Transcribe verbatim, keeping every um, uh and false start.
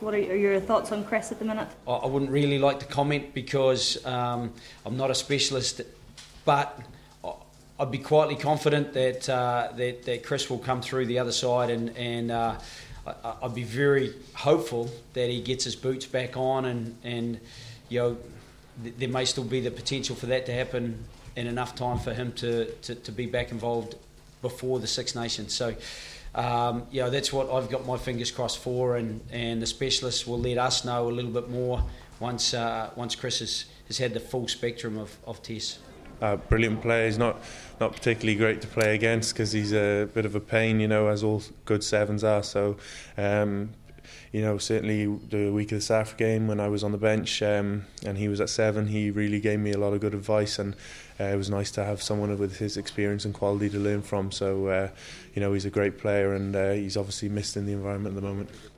What are your thoughts on Chris at the minute? I wouldn't really like to comment because um, I'm not a specialist, but I'd be quietly confident that uh, that, that Chris will come through the other side, and, and uh, I'd be very hopeful that he gets his boots back on, and, and you know, th- there may still be the potential for that to happen in enough time for him to, to, to be back involved before the Six Nations. So, um, you know, that's what I've got my fingers crossed for, and, and the specialists will let us know a little bit more once uh, once Chris has, has had the full spectrum of, of tests. Uh, brilliant player. He's not, not particularly great to play against because he's a bit of a pain, you know, as all good sevens are. So, um, you know, certainly the week of the South Africa game when I was on the bench um, and he was at seven, he really gave me a lot of good advice, and uh, it was nice to have someone with his experience and quality to learn from. So, uh, you know, he's a great player, and uh, he's obviously missed in the environment at the moment.